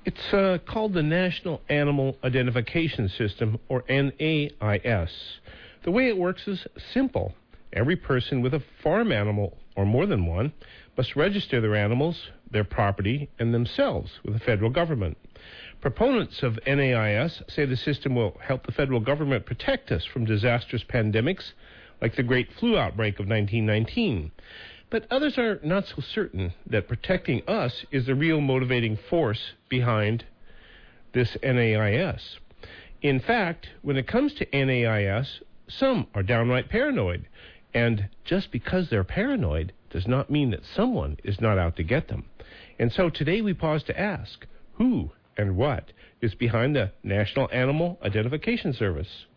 It's called the National Animal Identification System, or NAIS. The way it works is simple. Every person with a farm animal, or more than one, must register their animals, their property, and themselves with the federal government. Proponents of NAIS say the system will help the federal government protect us from disastrous pandemics like the Great Flu outbreak of 1919. But others are not so certain that protecting us is the real motivating force behind this NAIS. In fact, when it comes to NAIS, some are downright paranoid. And just because they're paranoid does not mean that someone is not out to get them. And so today we pause to ask, who and what is behind the National Animal Identification Service?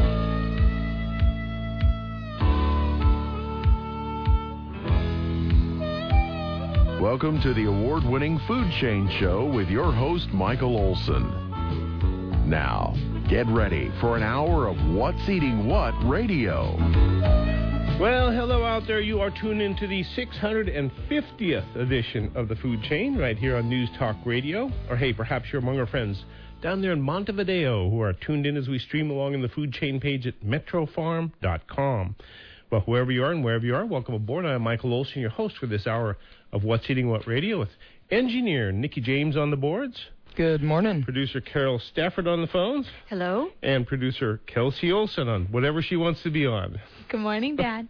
Welcome to the award-winning Food Chain Show with your host, Michael Olson. Now, get ready for an hour of What's Eating What radio. Well, hello out there. You are tuned into the 650th edition of the Food Chain right here on News Talk Radio. Or hey, perhaps you're among our friends down there in Montevideo who are tuned in as we stream along in the Food Chain page at metrofarm.com. Well, whoever you are and wherever you are, welcome aboard. I'm Michael Olson, your host for this hour of What's Eating What Radio, with engineer Nikki James on the boards. Good morning. Producer Carol Stafford on the phones. Hello. And producer Kelsey Olson on whatever she wants to be on. Good morning, Dad.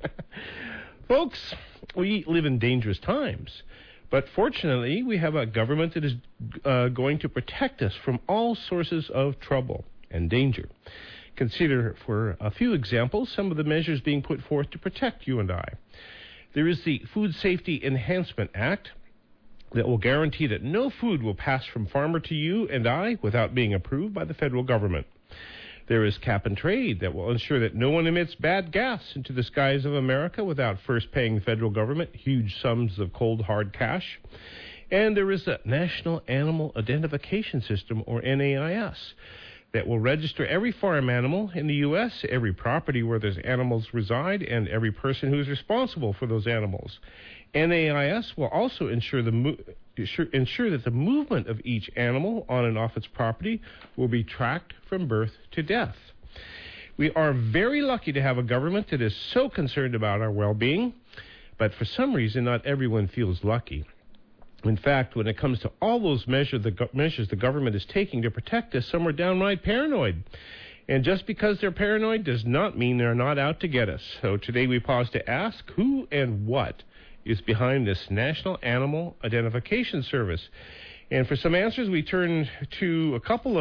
Folks, we live in dangerous times. But fortunately, we have a government that is going to protect us from all sources of trouble and danger. Consider, for a few examples, some of the measures being put forth to protect you and I. There is the Food Safety Enhancement Act that will guarantee that no food will pass from farmer to you and I without being approved by the federal government. There is Cap and Trade that will ensure that no one emits bad gas into the skies of America without first paying the federal government huge sums of cold, hard cash. And there is the National Animal Identification System, or NAIS, that will register every farm animal in the U.S., every property where those animals reside, and every person who is responsible for those animals. NAIS will also ensure that the movement of each animal on and off its property will be tracked from birth to death. We are very lucky to have a government that is so concerned about our well-being, but for some reason not everyone feels lucky. In fact, when it comes to all those measures the government is taking to protect us, some are downright paranoid. And just because they're paranoid does not mean they're not out to get us. So today we pause to ask who and what is behind this National Animal Identification Service. And for some answers, we turn to a couple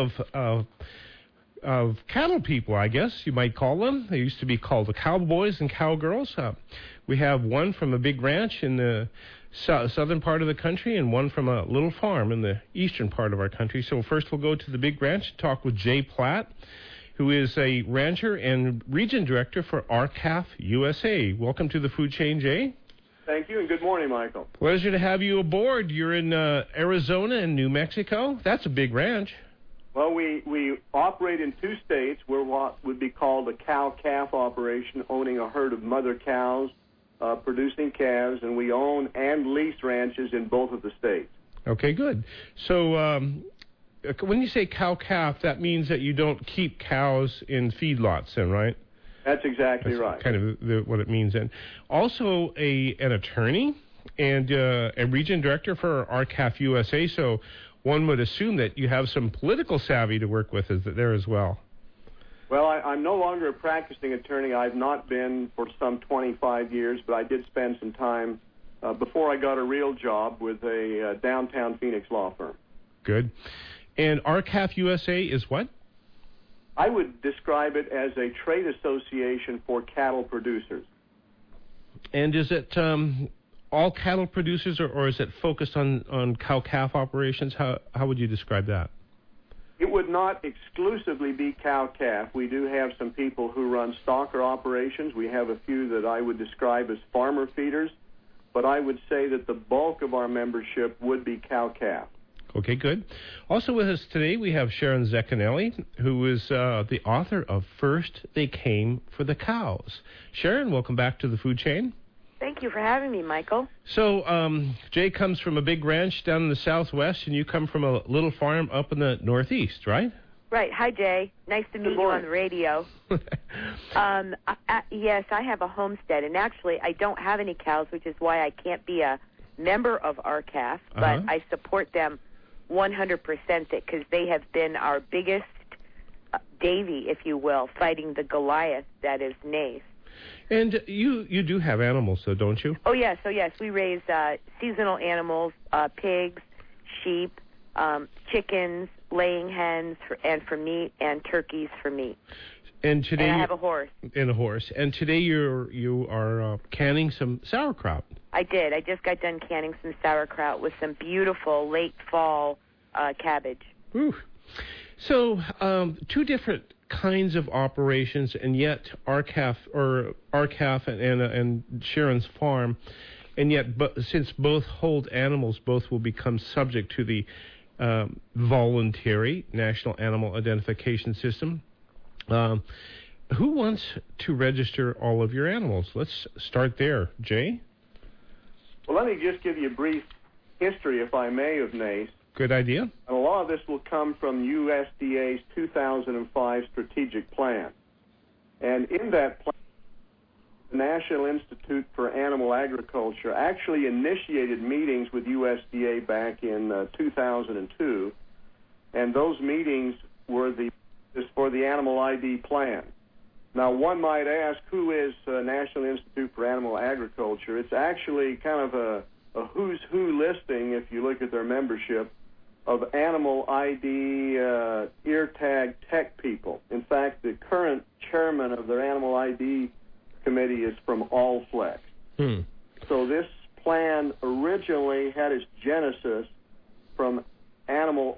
of cattle people, I guess you might call them. They used to be called the cowboys and cowgirls. We have one from a big ranch in the southern part of the country and one from a little farm in the eastern part of our country. So first we'll go to the big ranch and talk with Jay Platt, who is a rancher and region director for RCAF USA. Welcome to the Food Chain, Jay. Thank you, and good morning, Michael. Pleasure to have you aboard. You're in Arizona and New Mexico. That's a big ranch. Well, we operate in two states. We're what would be called a cow-calf operation, owning a herd of mother cows, producing calves, and we own and lease ranches in both of the states. Okay, good. So when you say cow-calf, that means that you don't keep cows in feedlots then, right? That's exactly right. Kind of what it means. And also an attorney and a region director for RCAF USA, so one would assume that you have some political savvy to work with there as well. Well, I'm no longer a practicing attorney. I've not been for some 25 years, but I did spend some time before I got a real job with a downtown Phoenix law firm. Good. And RCAF USA is what? I would describe it as a trade association for cattle producers. And is it all cattle producers, or is it focused on cow-calf operations? How would you describe that? It would not exclusively be cow-calf. We do have some people who run stocker operations. We have a few that I would describe as farmer feeders, but I would say that the bulk of our membership would be cow-calf. Okay, good. Also with us today, we have Sharon Zecchinelli, who is the author of First They Came for the Cows. Sharon, welcome back to the Food Chain. Thank you for having me, Michael. So, Jay comes from a big ranch down in the southwest, and you come from a little farm up in the northeast, right? Right. Hi, Jay. Nice to meet you on the radio. Yes, I have a homestead, and actually I don't have any cows, which is why I can't be a member of RCAF, but I support them 100% because they have been our biggest Davy, if you will, fighting the Goliath that is NACE. And you do have animals, though, don't you? Oh, yes. So, yes, we raise seasonal animals, pigs, sheep, chickens, laying hens, for meat, and turkeys for meat. And today I have a horse. And a horse. And today you are canning some sauerkraut. I did. I just got done canning some sauerkraut with some beautiful late fall cabbage. Ooh. So, two different kinds of operations, and yet RCAF and Sharon's farm, and yet since both hold animals, both will become subject to the voluntary National Animal Identification System. Who wants to register all of your animals? Let's start there. Jay? Well, let me just give you a brief history, if I may, of NACE. Good idea. And a lot of this will come from USDA's 2005 strategic plan. And in that plan, the National Institute for Animal Agriculture actually initiated meetings with USDA back in 2002, and those meetings were for the Animal ID plan. Now, one might ask, who is National Institute for Animal Agriculture? It's actually kind of a who's who listing, if you look at their membership, of animal ID ear tag tech people. In fact, the current chairman of their animal ID committee is from Allflex. So this plan originally had its genesis from the animal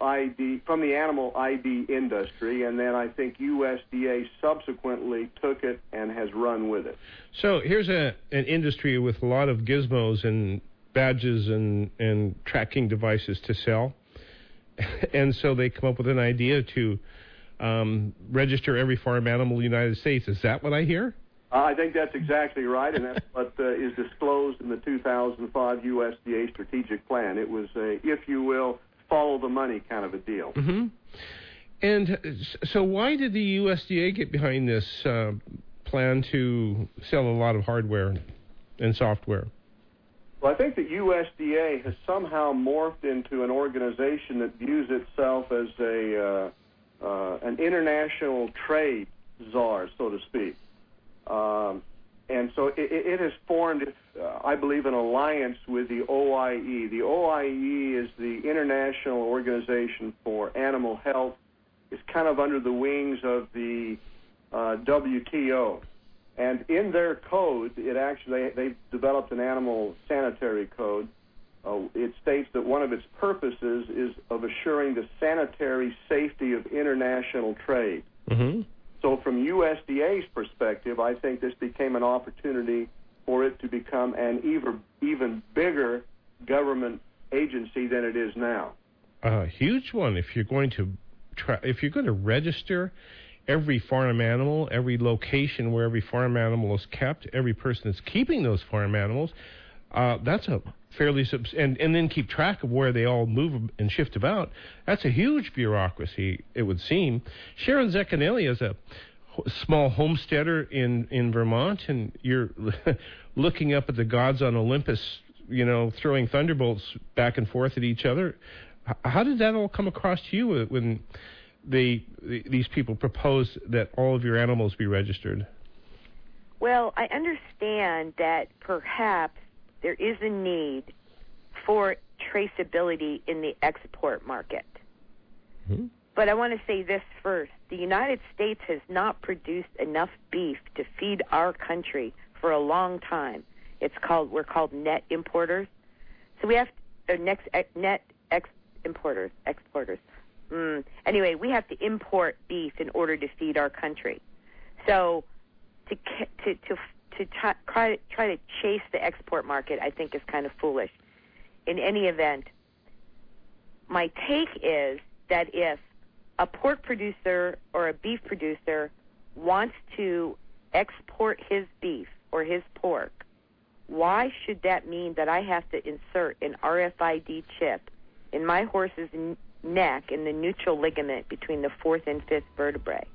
ID industry, and then I think USDA subsequently took it and has run with it. So here's an industry with a lot of gizmos and badges and tracking devices to sell. And so they come up with an idea to register every farm animal in the United States. Is that what I hear? I think that's exactly right, and that's what is disclosed in the 2005 USDA strategic plan. It was a, if you will, follow the money kind of a deal. Mm-hmm. And so why did the USDA get behind this plan to sell a lot of hardware and software? Well, I think that USDA has somehow morphed into an organization that views itself as an international trade czar, so to speak. And so it has formed, I believe, an alliance with the OIE. The OIE is the International Organization for Animal Health. It's kind of under the wings of the WTO. And in their code, they've developed an animal sanitary code. It states that one of its purposes is of assuring the sanitary safety of international trade. Mm-hmm. So from USDA's perspective, I think this became an opportunity for it to become an even bigger government agency than it is now. A huge one. If you're going to register every farm animal, every location where every farm animal is kept, every person that's keeping those farm animals, that's a fairly and then keep track of where they all move and shift about. That's a huge bureaucracy, it would seem. Sharon Zecchinelli is a small homesteader in Vermont, and you're looking up at the gods on Olympus, throwing thunderbolts back and forth at each other. How did that all come across to you when these people proposed that all of your animals be registered? Well, I understand that perhaps there is a need for traceability in the export market. Mm-hmm. But I want to say this first. The United States has not produced enough beef to feed our country for a long time. We're called net importers. So we have net exporters. Anyway, we have to import beef in order to feed our country. So to try to chase the export market, I think, is kind of foolish. In any event, my take is that if a pork producer or a beef producer wants to export his beef or his pork, why should that mean that I have to insert an RFID chip in my horse's neck in the neutral ligament between the fourth and fifth vertebrae?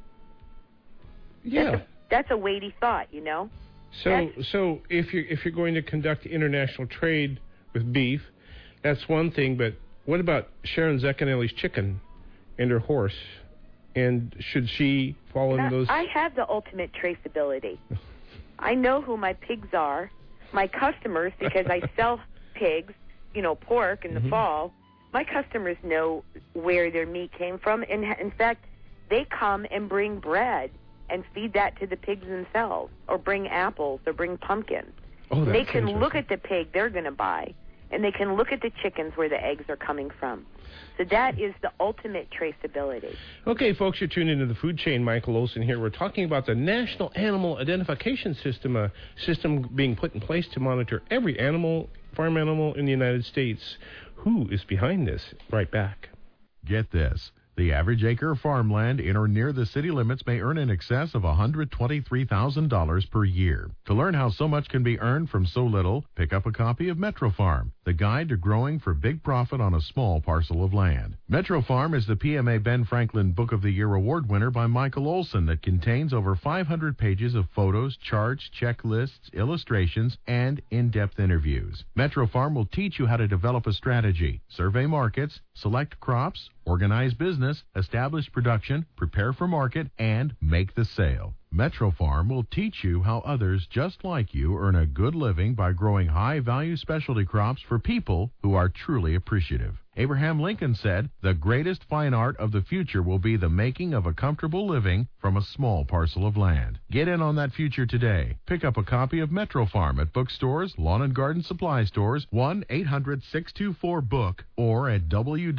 Yeah. That's a weighty thought, you know? So if you're going to conduct international trade with beef, that's one thing, but what about Sharon Zecchinelli's chicken and her horse? And should she fall in those? I have the ultimate traceability. I know who my pigs are, my customers, because I sell pigs, pork in the fall. My customers know where their meat came from. And in fact, they come and bring bread and feed that to the pigs themselves, or bring apples, or bring pumpkins. Oh, that's they can look at the pig they're going to buy, and they can look at the chickens where the eggs are coming from. So that is the ultimate traceability. Okay, folks, you're tuned into the Food Chain. Michael Olson here. We're talking about the National Animal Identification System, a system being put in place to monitor every farm animal in the United States. Who is behind this? Right back. Get this. The average acre of farmland in or near the city limits may earn in excess of $123,000 per year. To learn how so much can be earned from so little, pick up a copy of Metro Farm, the guide to growing for big profit on a small parcel of land. Metro Farm is the PMA Ben Franklin Book of the Year award winner by Michael Olson that contains over 500 pages of photos, charts, checklists, illustrations, and in-depth interviews. Metro Farm will teach you how to develop a strategy, survey markets, select crops, organize business, establish production, prepare for market, and make the sale. Metro Farm will teach you how others just like you earn a good living by growing high-value specialty crops for people who are truly appreciative. Abraham Lincoln said, "The greatest fine art of the future will be the making of a comfortable living from a small parcel of land." Get in on that future today. Pick up a copy of Metro Farm at bookstores, lawn and garden supply stores, 1-800-624-BOOK, or at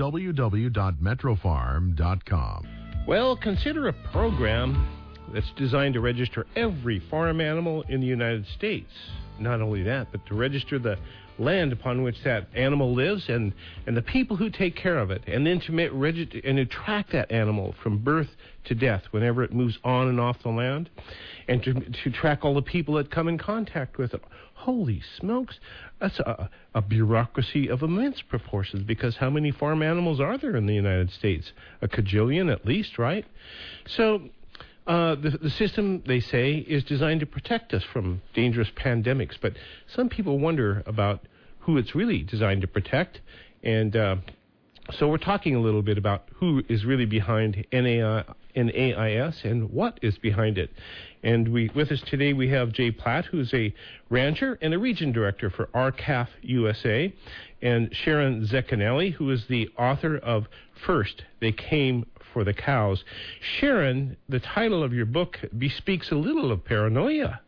www.metrofarm.com. Well, consider a program that's designed to register every farm animal in the United States. Not only that, but to register the land upon which that animal lives and the people who take care of it, and then to track that animal from birth to death whenever it moves on and off the land, and to track all the people that come in contact with it. Holy smokes, that's a bureaucracy of immense proportions, because how many farm animals are there in the United States? A cajillion at least, right? So the system, they say, is designed to protect us from dangerous pandemics, but some people wonder about who it's really designed to protect, and so we're talking a little bit about who is really behind NAIS and what is behind it. And with us today we have Jay Platt, who's a rancher and a region director for RCAF USA, and Sharon Zecchinelli, who is the author of First, They Came for the Cows. Sharon, the title of your book bespeaks a little of paranoia.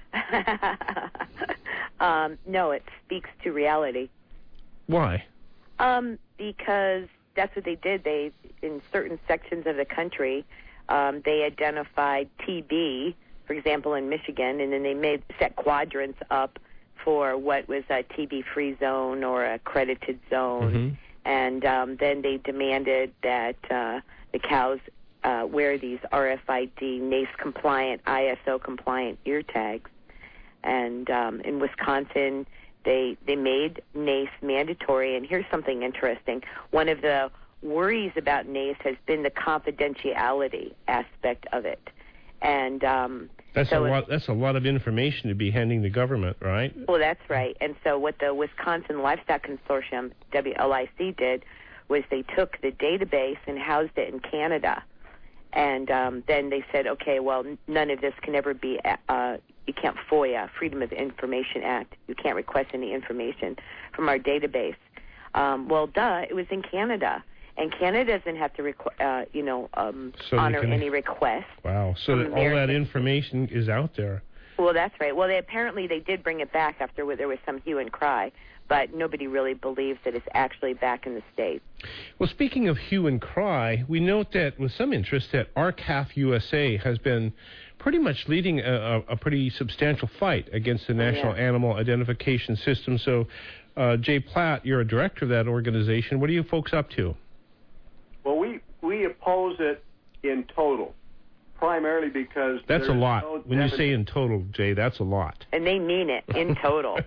No, it speaks to reality. Why? Because that's what they did. They, in certain sections of the country, they identified TB, for example, in Michigan, and then they set quadrants up for what was a TB-free zone or a accredited zone. And then they demanded that the cows wear these RFID, NACE-compliant, ISO-compliant ear tags. And in Wisconsin, they made NACE mandatory. And here's something interesting. One of the worries about NACE has been the confidentiality aspect of it. And that's a lot of information to be handing the government, right? Well, that's right. And so what the Wisconsin Livestock Consortium, WLIC, did was they took the database and housed it in Canada. And then they said, okay, well, none of this can ever be, you can't FOIA, Freedom of Information Act. You can't request any information from our database. Well, it was in Canada. And Canada doesn't have to, honor any request. Wow. So that all that information is out there. Well, that's right. Well, they did bring it back after there was some hue and cry, but nobody really believes that it's actually back in the States. Well, speaking of hue and cry, we note that with some interest that RCAF USA has been pretty much leading a pretty substantial fight against the National Animal Identification System. So, Jay Platt, you're a director of that organization. What are you folks up to? Well, we oppose it in total primarily because that's a lot. No when you say in total, Jay, that's a lot. And they mean it, in total.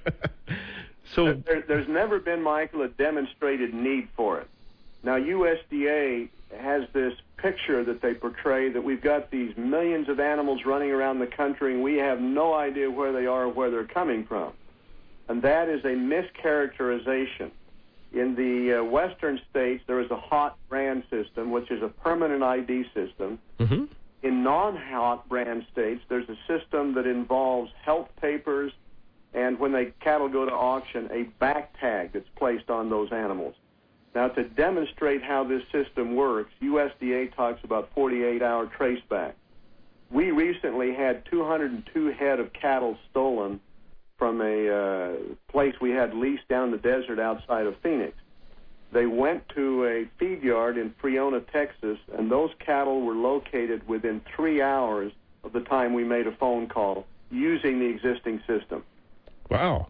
So there's never been, Michael, a demonstrated need for it. Now, USDA has this picture that they portray that we've got these millions of animals running around the country and we have no idea where they are or where they're coming from. And that is a mischaracterization. In the western states, there is a HOT brand system, which is a permanent ID system. Mm-hmm. In non-HOT brand states, there's a system that involves health papers and when cattle go to auction, a back tag that's placed on those animals. Now, to demonstrate how this system works, USDA talks about 48-hour traceback. We recently had 202 head of cattle stolen from a place we had leased down the desert outside of Phoenix. They went to a feed yard in Friona, Texas, and those cattle were located within 3 hours of the time we made a phone call using the existing system. Wow.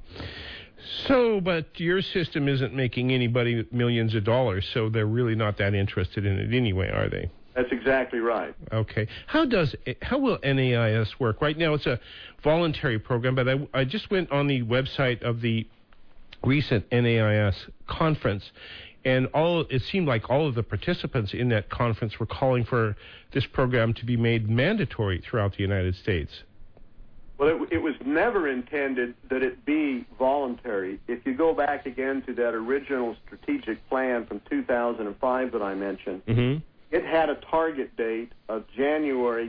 So, but your system isn't making anybody millions of dollars, so they're really not that interested in it anyway, are they? That's exactly right. Okay. How will NAIS work? Right now it's a voluntary program, but I just went on the website of the recent NAIS conference, and it seemed like all of the participants in that conference were calling for this program to be made mandatory throughout the United States. Well, it was never intended that it be voluntary. If you go back again to that original strategic plan from 2005 that I mentioned, mm-hmm. It had a target date of January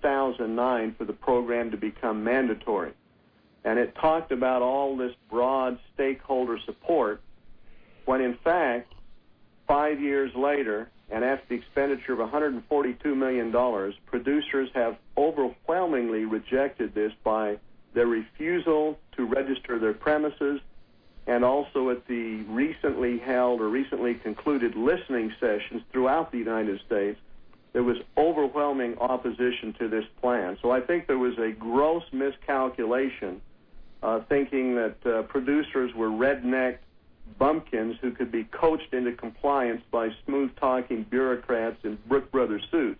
2009 for the program to become mandatory. And it talked about all this broad stakeholder support when, in fact, 5 years later, and after the expenditure of $142 million, producers have overwhelmingly rejected this by their refusal to register their premises, and also at the recently held or recently concluded listening sessions throughout the United States, there was overwhelming opposition to this plan. So I think there was a gross miscalculation, thinking that producers were redneck bumpkins who could be coached into compliance by smooth-talking bureaucrats in Brook Brothers suits.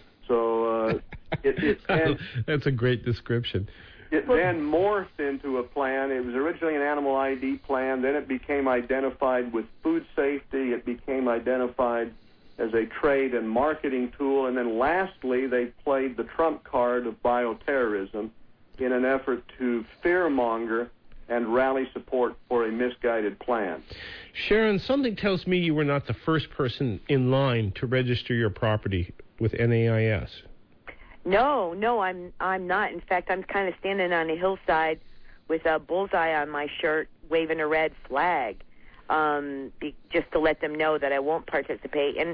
So that's a great description. It then morphed into a plan. It was originally an animal ID plan. Then it became identified with food safety. It became identified as a trade and marketing tool. And then lastly, they played the trump card of bioterrorism in an effort to fearmonger and rally support for a misguided plan. Sharon, something tells me you were not the first person in line to register your property with NAIS. No, I'm not. In fact, I'm kind of standing on a hillside with a bullseye on my shirt, waving a red flag, just to let them know that I won't participate. And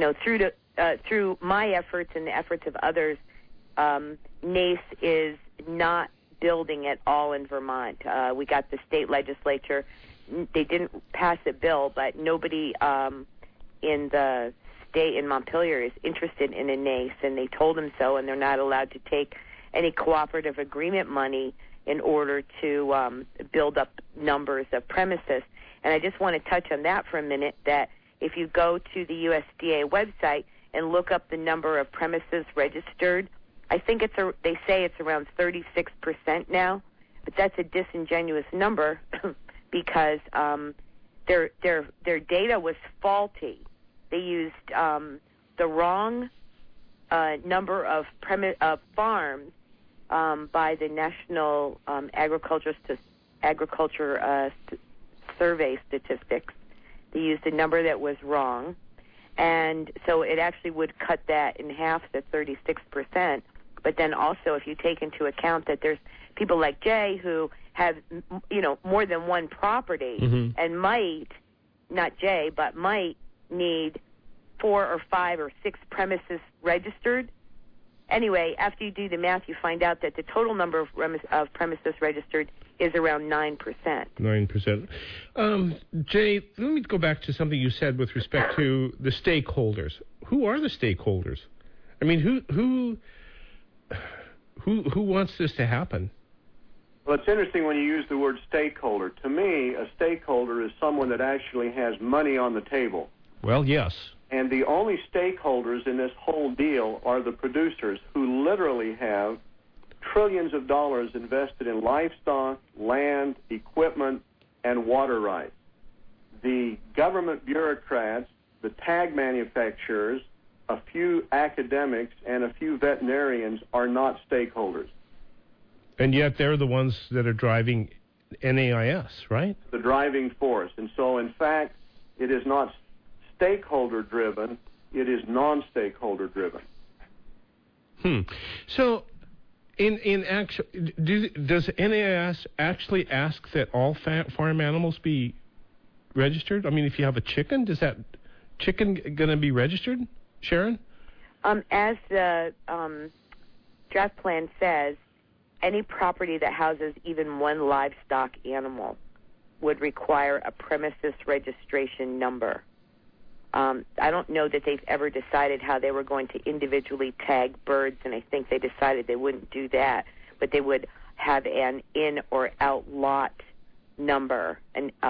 through my efforts and the efforts of others, NACE is not building at all in Vermont. We got the state legislature. They didn't pass a bill, but nobody in the state in Montpelier is interested in a NACE, and they told them so, and they're not allowed to take any cooperative agreement money in order to build up numbers of premises. And I just want to touch on that for a minute, that if you go to the USDA website and look up the number of premises registered, I think they say it's around 36% now, but that's a disingenuous number because their data was faulty. They used the wrong number of farms by the National Agriculture Survey statistics. They used a number that was wrong, and so it actually would cut that in half to 36%. But then also, if you take into account that there's people like Jay who have, more than one property, mm-hmm. and might need 4 or 5 or 6 premises registered. Anyway, after you do the math, you find out that the total number of premises registered is around 9%. 9%. Jay, let me go back to something you said with respect to the stakeholders. Who are the stakeholders? I mean, who wants this to happen? Well, it's interesting when you use the word stakeholder. To me, a stakeholder is someone that actually has money on the table. Well, yes. And the only stakeholders in this whole deal are the producers, who literally have trillions of dollars invested in livestock, land, equipment, and water rights. The government bureaucrats, the tag manufacturers, a few academics, and a few veterinarians are not stakeholders. And yet they're the ones that are driving NAIS, right? The driving force. And so, in fact, it is not stakeholder-driven, it is non-stakeholder-driven. So, in action, does NAIS actually ask that all farm animals be registered? I mean, if you have a chicken, is that chicken going to be registered, Sharon? As the draft plan says, any property that houses even one livestock animal would require a premises registration number. I don't know that they've ever decided how they were going to individually tag birds, and I think they decided they wouldn't do that, but they would have an in or out lot number,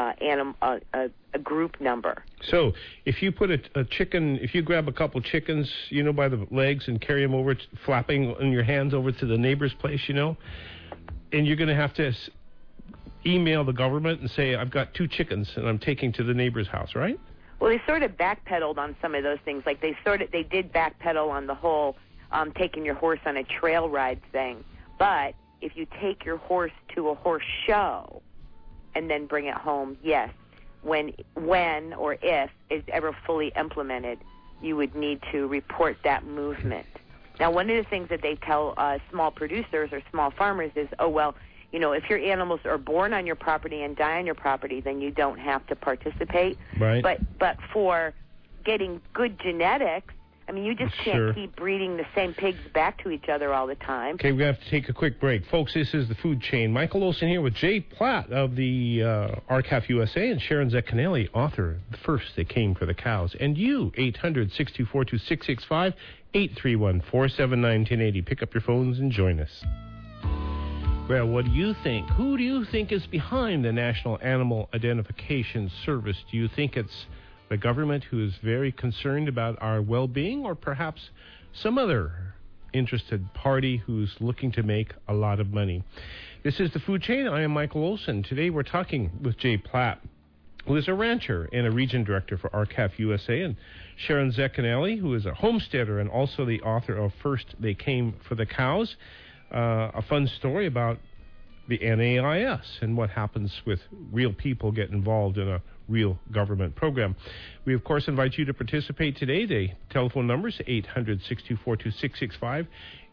a group number. So if you put a chicken, if you grab a couple chickens, by the legs and carry them over, flapping in your hands over to the neighbor's place, and you're going to have to email the government and say, I've got 2 chickens and I'm taking to the neighbor's house, right? Well, they sort of backpedaled on some of those things. Like they did backpedal on the whole taking your horse on a trail ride thing. But if you take your horse to a horse show and then bring it home, yes, when or if it's ever fully implemented, you would need to report that movement. Now, one of the things that they tell small producers or small farmers is, if your animals are born on your property and die on your property, then you don't have to participate. Right. But for getting good genetics, I mean, you just can't keep breeding the same pigs back to each other all the time. Okay, we have to take a quick break. Folks, this is The Food Chain. Michael Olson here with Jay Platt of the RCAF USA and Sharon Zecchinelli, author, The First They Came for the Cows. And you, 800-624-2665, 831-479-1080. Pick up your phones and join us. Well, what do you think? Who do you think is behind the National Animal Identification Service? Do you think it's the government, who is very concerned about our well-being, or perhaps some other interested party who's looking to make a lot of money? This is The Food Chain. I am Michael Olson. Today we're talking with Jay Platt, who is a rancher and a region director for RCAF USA, and Sharon Zecchinelli, who is a homesteader and also the author of First They Came for the Cows, a fun story about the NAIS and what happens with real people get involved in a real government program. We, of course, invite you to participate today. The telephone number is 800-624-2665,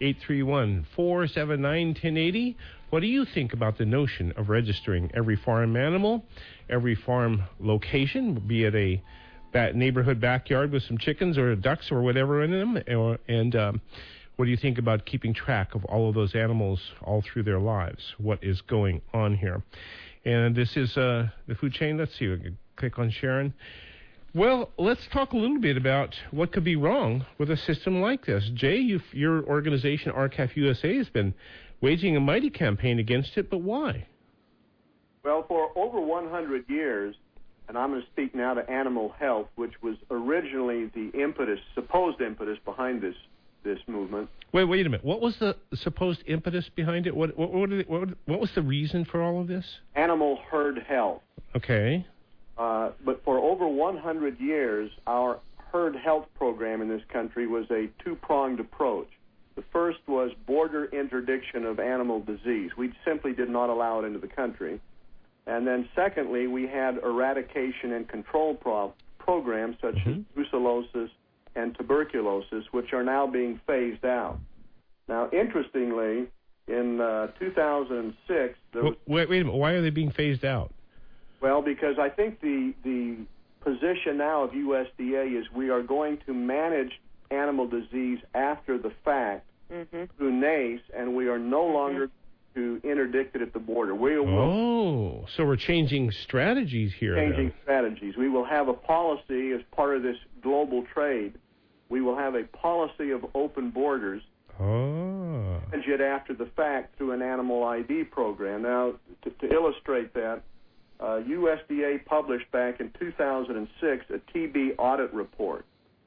831-479-1080. What do you think about the notion of registering every farm animal, every farm location, be it a neighborhood backyard with some chickens or ducks or whatever in them, what do you think about keeping track of all of those animals all through their lives? What is going on here? And this is The Food Chain. Let's see. We can click on Sharon. Well, let's talk a little bit about what could be wrong with a system like this. Jay, your organization, RCAF USA, has been waging a mighty campaign against it, but why? Well, for over 100 years, and I'm going to speak now to animal health, which was originally the supposed impetus behind this movement. Wait a minute. What was the supposed impetus behind it? What was the reason for all of this? Animal herd health. Okay. But for over 100 years, our herd health program in this country was a two-pronged approach. The first was border interdiction of animal disease. We simply did not allow it into the country. And then secondly, we had eradication and control programs such as brucellosis and tuberculosis, which are now being phased out. Now, interestingly, in 2006... Wait a minute. Why are they being phased out? Well, because I think the position now of USDA is we are going to manage animal disease after the fact through NACE, and we are no longer to interdict it at the border. So we're changing strategies here. Strategies. We will have a policy as part of this global trade. We will have a policy of open borders, and yet after the fact through an animal ID program. Now, to illustrate that, USDA published back in 2006 a TB audit report.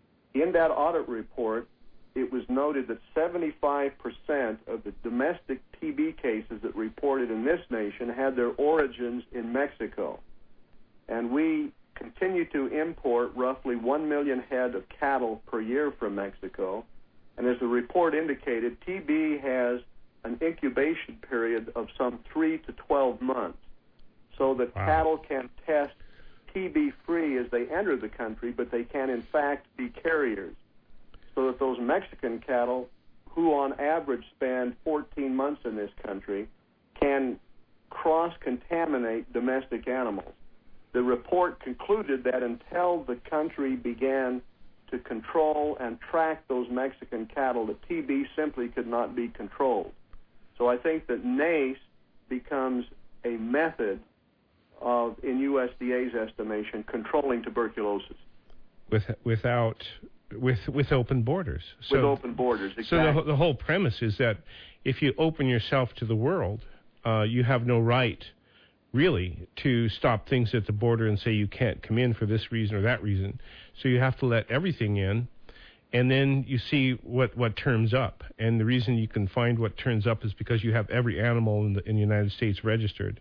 in that audit report, it was noted that 75% of the domestic TB cases that reported in this nation had their origins in Mexico. And we continue to import roughly 1 million head of cattle per year from Mexico. And as the report indicated, TB has an incubation period of some 3 to 12 months, so that cattle can test TB-free as they enter the country, but they can in fact be carriers. So that those Mexican cattle, who on average spend 14 months in this country, can cross-contaminate domestic animals. The report concluded that until the country began to control and track those Mexican cattle, the TB simply could not be controlled. So I think that NACE becomes a method of, in USDA's estimation, controlling tuberculosis. With open borders. With open borders, exactly. So the whole premise is that if you open yourself to the world, you have no right, really, to stop things at the border and say you can't come in for this reason or that reason. So you have to let everything in, and then you see what turns up. And the reason you can find what turns up is because you have every animal in the United States registered.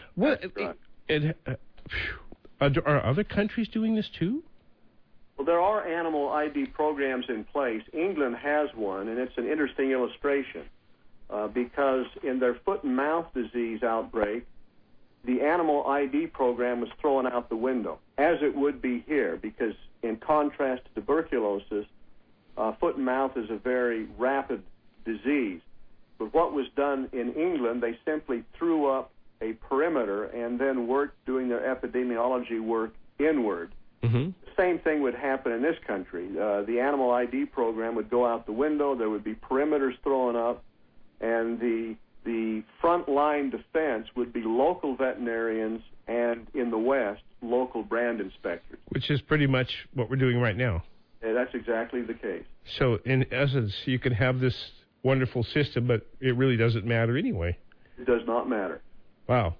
Are other countries doing this too? Well, there are animal ID programs in place. England has one, and it's an interesting illustration because in their foot and mouth disease outbreak, the animal ID program was thrown out the window, as it would be here, because in contrast to tuberculosis, foot and mouth is a very rapid disease. But what was done in England, they simply threw up a perimeter and then worked doing their epidemiology work inward. Mm-hmm. The same thing would happen in this country. The animal ID program would go out the window, there would be perimeters thrown up, and the front-line defense would be local veterinarians and, in the West, local brand inspectors. Which is pretty much what we're doing right now. Yeah, that's exactly the case. So, in essence, you can have this wonderful system, but it really doesn't matter anyway. It does not matter. Wow.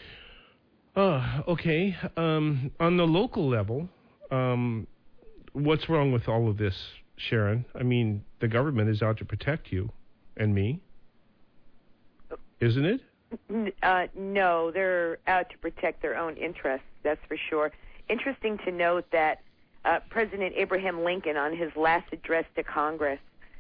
Okay. On the local level, what's wrong with all of this, Sharon? I mean, the government is out to protect you and me, isn't it? No, they're out to protect their own interests, that's for sure. Interesting to note that President Abraham Lincoln, on his last address to Congress,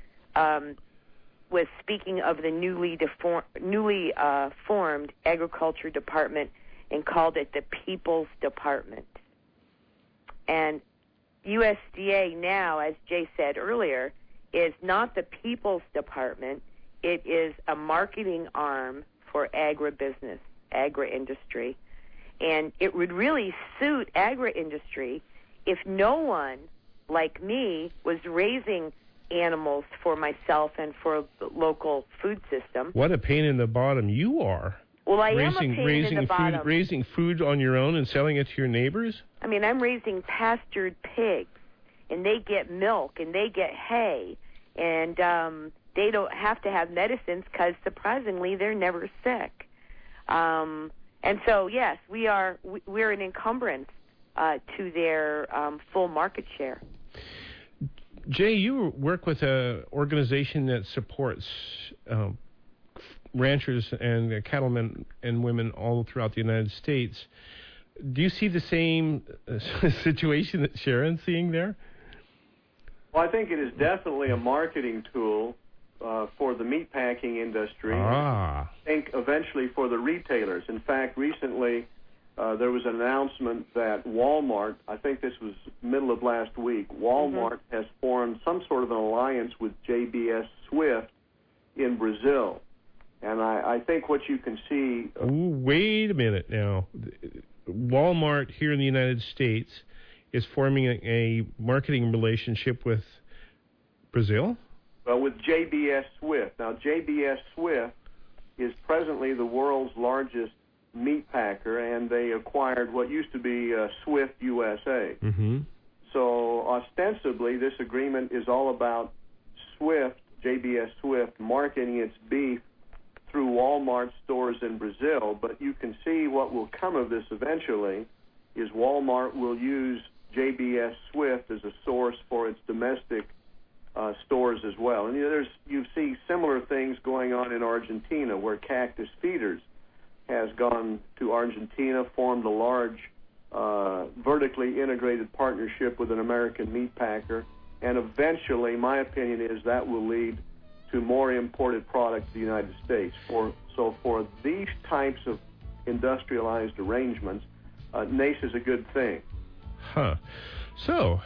was speaking of the newly formed Agriculture Department and called it the People's Department. And USDA now, as Jay said earlier, is not the People's Department. It is a marketing arm for agribusiness, agri-industry. And it would really suit agri-industry if no one like me was raising animals for myself and for the local food system. What a pain in the bottom you are. Well, I am a pain in the bottom. Raising food on your own and selling it to your neighbors? I mean, I'm raising pastured pigs, and they get milk, and they get hay, and they don't have to have medicines because, surprisingly, they're never sick. And so, yes, we're an encumbrance to their full market share. Jay, you work with an organization that supports ranchers and cattlemen and women all throughout the United States. Do you see the same situation that Sharon's seeing there? Well, I think it is definitely a marketing tool for the meatpacking industry. I think eventually for the retailers. In fact, recently there was an announcement that Walmart, I think this was middle of last week, Walmart has formed some sort of an alliance with JBS Swift in Brazil. And I think what you can see... wait a minute now. Walmart here in the United States is forming a marketing relationship with Brazil? Well, with JBS Swift. Now, JBS Swift is presently the world's largest meat packer, and they acquired what used to be Swift USA. Mm-hmm. So, ostensibly, this agreement is all about Swift, JBS Swift, marketing its beef through Walmart stores in Brazil, but you can see what will come of this eventually is Walmart will use JBS Swift as a source for its domestic stores as well. And you see similar things going on in Argentina, where Cactus Feeders has gone to Argentina, formed a large vertically integrated partnership with an American meat packer, and eventually, my opinion is that will lead to more imported products to the United States. So for these types of industrialized arrangements, NACE is a good thing. Huh. So,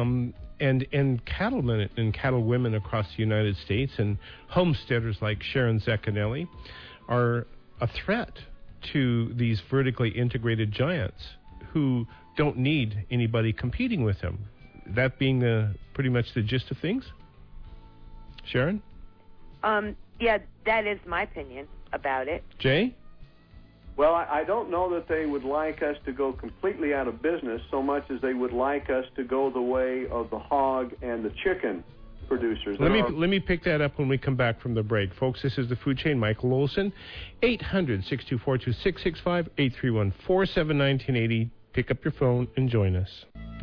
and cattlemen and cattlewomen across the United States and homesteaders like Sharon Zaccanelli are a threat to these vertically integrated giants who don't need anybody competing with them. That being pretty much the gist of things? Sharon? Yeah, that is my opinion about it. Jay? Well, I don't know that they would like us to go completely out of business so much as they would like us to go the way of the hog and the chicken producers. Let me pick that up when we come back from the break. Folks, this is the Food Chain. Michael Olson, 800-624-2665, 831-479-1980. Pick up your phone and join us.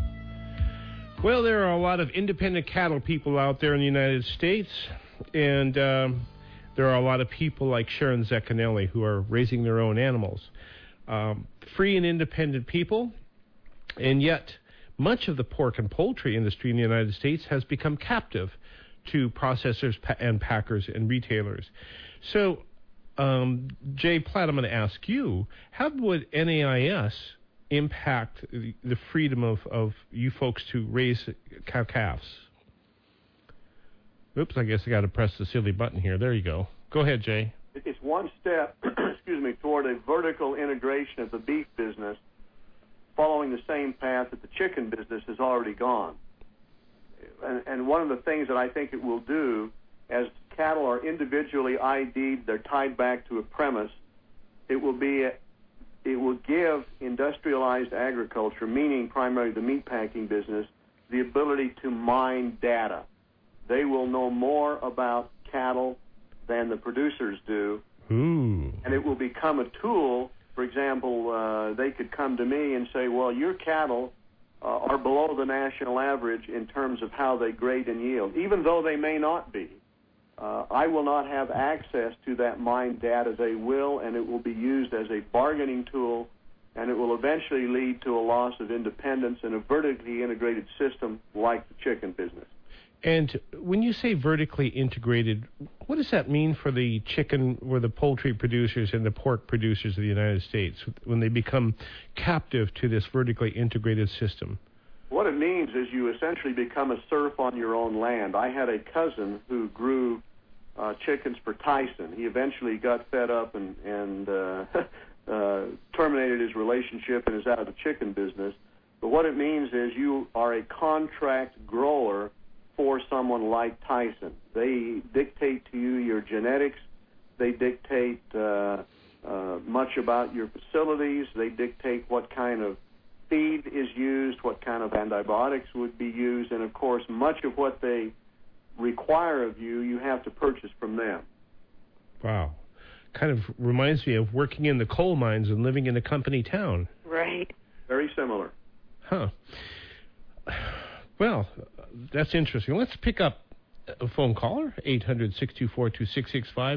Well, there are a lot of independent cattle people out there in the United States, and there are a lot of people like Sharon Zaccanelli who are raising their own animals. Free and independent people, and yet much of the pork and poultry industry in the United States has become captive to processors and packers and retailers. So, Jay Platt, I'm going to ask you, how would NAIS impact the freedom of you folks to raise cow-calves? Oops, I guess I got to press the silly button here. There you go. Go ahead, Jay. It's one step, toward a vertical integration of the beef business, following the same path that the chicken business has already gone. And one of the things that I think it will do, as cattle are individually ID'd, they're tied back to a premise, it will give industrialized agriculture, meaning primarily the meatpacking business, the ability to mine data. They will know more about cattle than the producers do. Ooh. And it will become a tool. For example, they could come to me and say, well, your cattle are below the national average in terms of how they grade and yield, even though they may not be. I will not have access to that mine data. They will, and it will be used as a bargaining tool, and it will eventually lead to a loss of independence in a vertically integrated system like the chicken business. And when you say vertically integrated, what does that mean for the chicken or the poultry producers and the pork producers of the United States when they become captive to this vertically integrated system? What it means is you essentially become a serf on your own land. I had a cousin who grew chickens for Tyson. He eventually got fed up and terminated his relationship and is out of the chicken business. But what it means is you are a contract grower for someone like Tyson. They dictate to you your genetics. They dictate much about your facilities. They dictate what kind of feed is used, what kind of antibiotics would be used, and, of course, much of what they require of you, you have to purchase from them. Wow. Kind of reminds me of working in the coal mines and living in a company town. Right. Very similar. Huh. Well, that's interesting. Let's pick up a phone caller, 800-624-2665,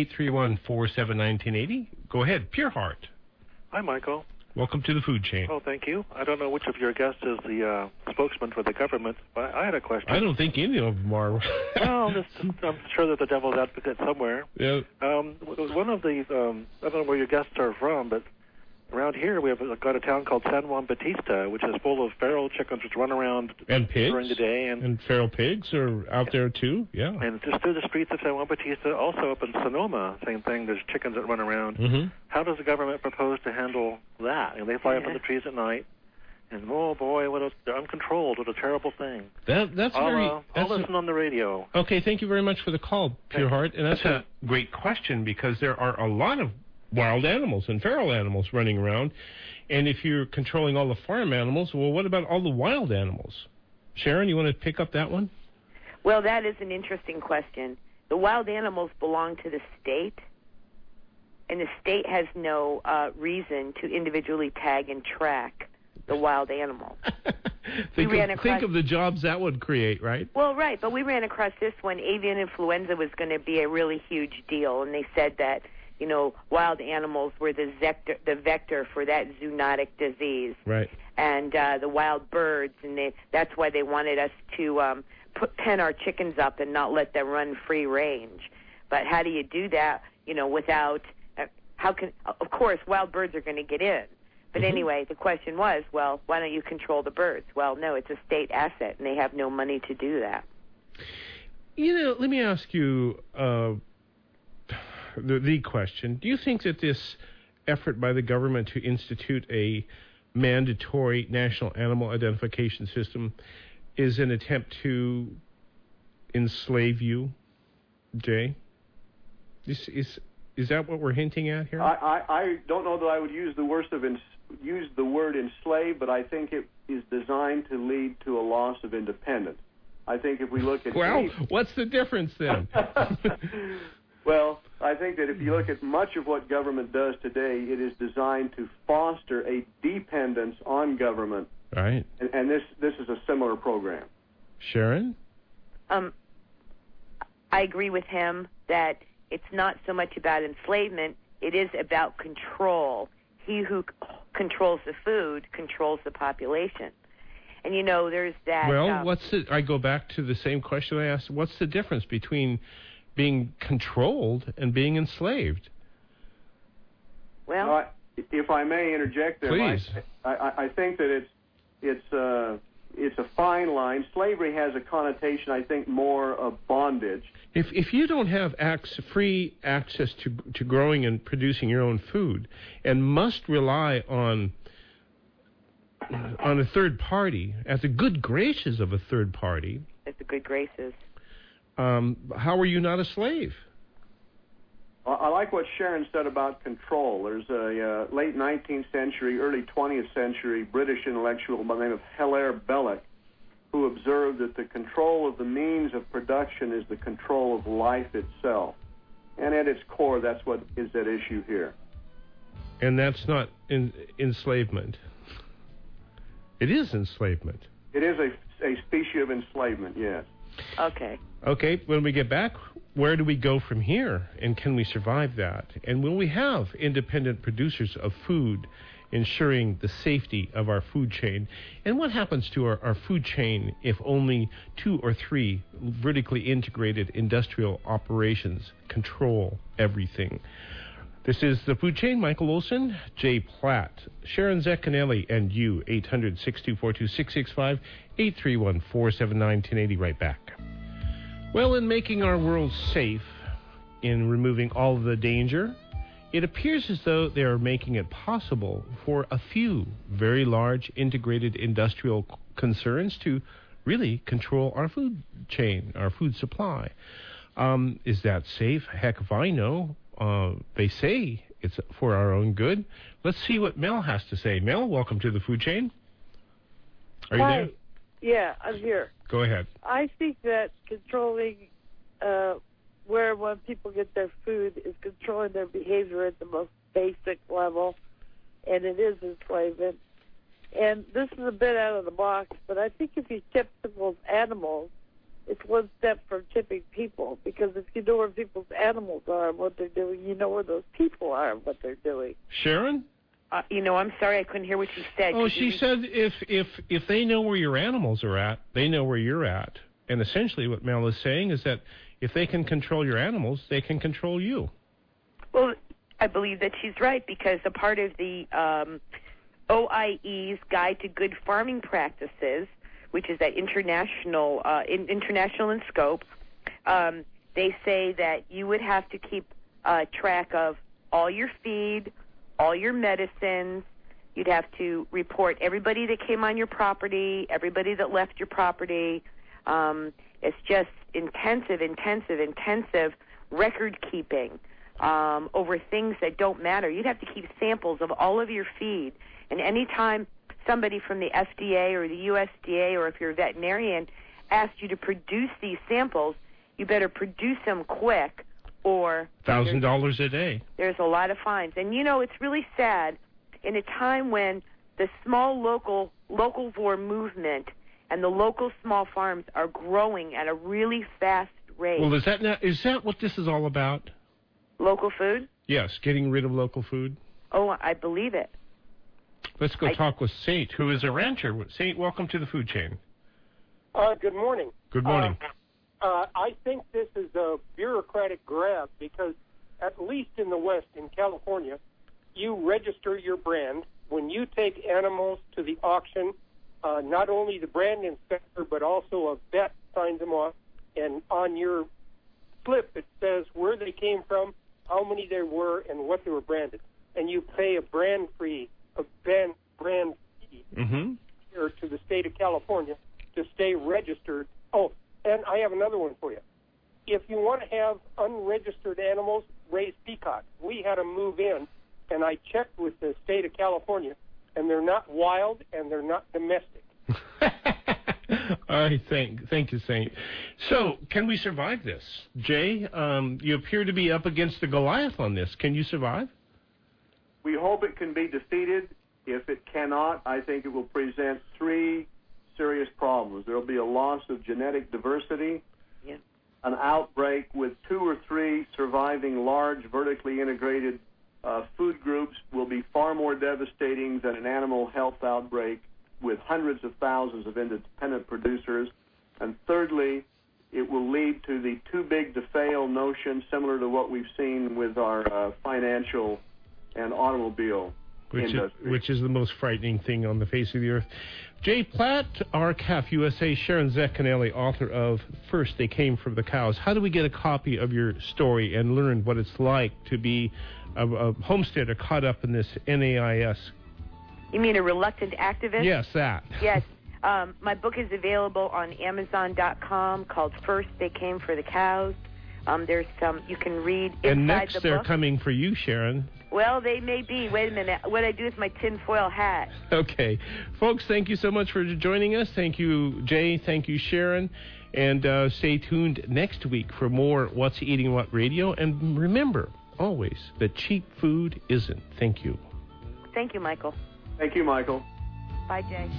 831-479-1980. Go ahead, Pure Heart. Hi, Michael. Welcome to the Food Chain. Oh, thank you. I don't know which of your guests is the spokesman for the government, but I had a question. I don't think any of them are. Well, I'm sure there's a devil's advocate somewhere. Yeah. One of the, I don't know where your guests are from, but around here we have got a town called San Juan Bautista, which is full of feral chickens which run around and pigs during the day. And feral pigs are out there too, yeah. And just through the streets of San Juan Bautista, also up in Sonoma, same thing, there's chickens that run around. Mm-hmm. How does the government propose to handle that? And they fly up in the trees at night, and oh boy, they're uncontrolled. What a terrible thing. I'll listen on the radio. Okay, thank you very much for the call, Pure Heart. And that's a great question because there are a lot of wild animals and feral animals running around. And if you're controlling all the farm animals, well, what about all the wild animals? Sharon, you want to pick up that one? Well, that is an interesting question. The wild animals belong to the state, and the state has no reason to individually tag and track the wild animals. think of the jobs that would create, right? Well, right, but we ran across this when avian influenza was going to be a really huge deal, and they said that, wild animals were the vector for that zoonotic disease. Right. And the wild birds, and that's why they wanted us to pen our chickens up and not let them run free range. But how do you do that, without, of course, wild birds are going to get in. But anyway, the question was, well, why don't you control the birds? Well, no, it's a state asset, and they have no money to do that. Let me ask you the question. Do you think that this effort by the government to institute a mandatory national animal identification system is an attempt to enslave you, Jay? Is that what we're hinting at here? I don't know that I would use the word enslave, but I think it is designed to lead to a loss of independence. I think if we look at... Well, what's the difference then? Well, I think that if you look at much of what government does today, it is designed to foster a dependence on government. Right. And this is a similar program. Sharon? I agree with him that it's not so much about enslavement, it is about control. He who controls the food controls the population. And, there's that... Well, I go back to the same question I asked. What's the difference between being controlled and being enslaved? Well, if I may interject there, please. I think that it's a fine line. Slavery has a connotation, I think, more of bondage. If you don't have free access to growing and producing your own food, and must rely on a third party, at the good graces of a third party... At the good graces. How are you not a slave? I like what Sharon said about control. There's a late 19th century, early 20th century British intellectual by the name of Hilaire Belloc, who observed that the control of the means of production is the control of life itself. And at its core, that's what is at issue here. And that's not enslavement. It is enslavement. It is a species of enslavement, yes. Okay, when we get back, where do we go from here? And can we survive that? And will we have independent producers of food ensuring the safety of our food chain? And what happens to our food chain if only 2 or 3 vertically integrated industrial operations control everything? This is The Food Chain. Michael Olson, Jay Platt, Sharon Zecchinelli, and you. 800-624-2665, 831-479-1080. Right back. Well, in making our world safe, in removing all of the danger, it appears as though they are making it possible for a few very large integrated industrial concerns to really control our food chain, our food supply. Is that safe? Heck if I know. They say it's for our own good. Let's see what Mel has to say. Mel, welcome to The Food Chain. Are you there? Yeah, I'm here. Go ahead. I think that controlling when people get their food is controlling their behavior at the most basic level, and it is enslavement. And this is a bit out of the box, but I think if you tip people's animals, it's one step from tipping people, because if you know where people's animals are and what they're doing, you know where those people are and what they're doing. Sharon? I'm sorry, I couldn't hear what you said. Oh, she said if they know where your animals are at, they know where you're at. And essentially what Mel is saying is that if they can control your animals, they can control you. Well, I believe that she's right, because a part of the OIE's Guide to Good Farming Practices, which is that international in scope, they say that you would have to keep track of all your feed, all your medicines. You'd have to report everybody that came on your property, everybody that left your property. It's just intensive record keeping over things that don't matter. You'd have to keep samples of all of your feed, and any time somebody from the FDA or the USDA, or if you're a veterinarian, asked you to produce these samples, you better produce them quick, or $1,000 a day. There's a lot of fines. And, it's really sad in a time when the small localvore movement and the local small farms are growing at a really fast rate. Well, is that what this is all about? Local food? Yes, getting rid of local food. Oh, I believe it. Let's go talk with Saint, who is a rancher. Saint, welcome to the food chain. Good morning. Good morning. I think this is a bureaucratic grab because at least in the West, in California, you register your brand. When you take animals to the auction, not only the brand inspector, but also a vet signs them off. And on your slip, it says where they came from, how many there were, and what they were branded. And you pay a brand fee here to the state of California to stay registered. Oh, and I have another one for you. If you want to have unregistered animals, raise peacocks. We had them move in, and I checked with the state of California, and they're not wild and they're not domestic. All right, thank you, Saint. So, can we survive this? Jay, you appear to be up against the Goliath on this. Can you survive? We hope it can be defeated. If it cannot, I think it will present three serious problems. There will be a loss of genetic diversity, an outbreak with 2 or 3 surviving large vertically integrated food groups will be far more devastating than an animal health outbreak with hundreds of thousands of independent producers. And thirdly, it will lead to the too big to fail notion, similar to what we've seen with our financial and automobile industry. Which is the most frightening thing on the face of the earth. Jay Platt, RCAF USA, Sharon Zecchinelli, author of First They Came from the Cows. How do we get a copy of your story and learn what it's like to be a homesteader caught up in this NAIS? You mean a reluctant activist? Yes, that. Yes. My book is available on Amazon.com called First They Came for the Cows. There's some you can read inside and next the they're book. Coming for you, Sharon. Well, they may be. Wait a minute. What I do is my tinfoil hat. Okay. Folks, thank you so much for joining us. Thank you, Jay. Thank you, Sharon. And stay tuned next week for more What's Eating What Radio. And remember, always, that cheap food isn't. Thank you. Thank you, Michael. Thank you, Michael. Bye, Jay.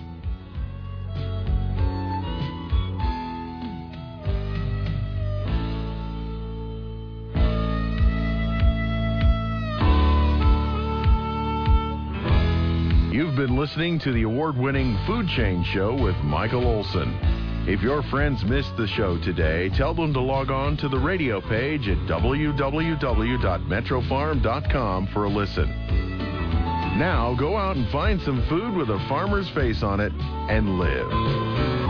You've been listening to the award-winning Food Chain Show with Michael Olson. If your friends missed the show today, tell them to log on to the radio page at www.metrofarm.com for a listen. Now go out and find some food with a farmer's face on it and live.